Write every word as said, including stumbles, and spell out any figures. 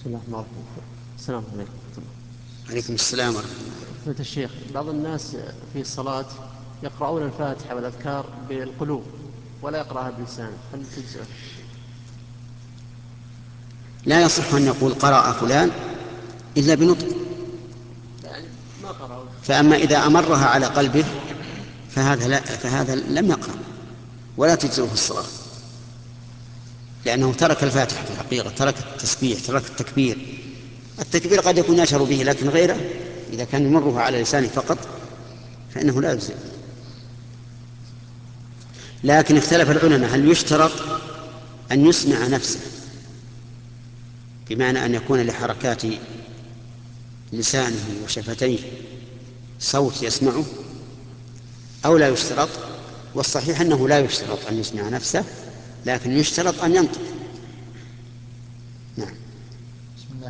بسم الله الرحمن الرحيم. السلام عليكم ورحمة الله. عليكم السلام ورحمة الله. فضيلة الشيخ، بعض الناس في الصلاة يقرؤون الفاتحة والأذكار بالقلوب ولا يقرأها بلسانه، هل تجزئه؟ لا يصح أن يقول قرأ فلان إلا بنطق، يعني ما قرأوا. فأما إذا أمرها على قلبه فهذا, لا فهذا لم يقرأ ولا تجزئه الصلاة، لأنه ترك الفاتحة في الحقيقة، ترك التسبيح، ترك التكبير. التكبير قد يكون يشعر به، لكن غيره إذا كان يمره على لسانه فقط فإنه لا يجزئ. لكن اختلف العلماء هل يشترط أن يسمع نفسه، بمعنى أن يكون لحركات لسانه وشفتيه صوت يسمعه، أو لا يشترط؟ والصحيح أنه لا يشترط أن يسمع نفسه، لكن يشترط أن ينطق.